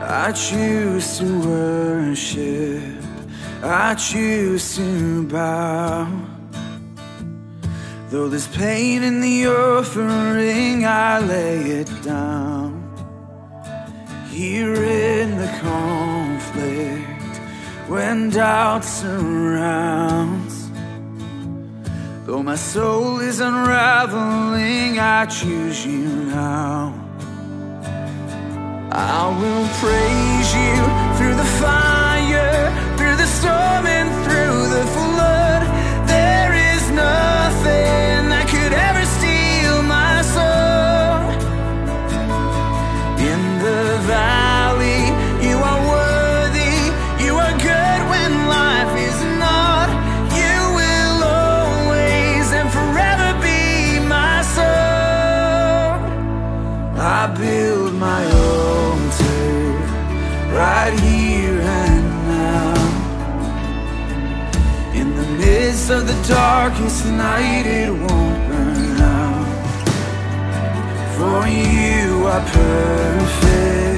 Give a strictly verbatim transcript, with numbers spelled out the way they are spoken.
I choose to worship, I choose to bow. Though there's pain in the offering, I lay it down. Here in the conflict, when doubt surrounds, though my soul is unraveling, I choose you now. I will praise you through the fire, through the storm and through the flood. There is nothing that could ever steal my soul. In the valley, you are worthy, you are good when life is not. You will always and forever be my soul. I build my altar right here and now. In the midst of the darkest night, it won't burn out. For you are perfect.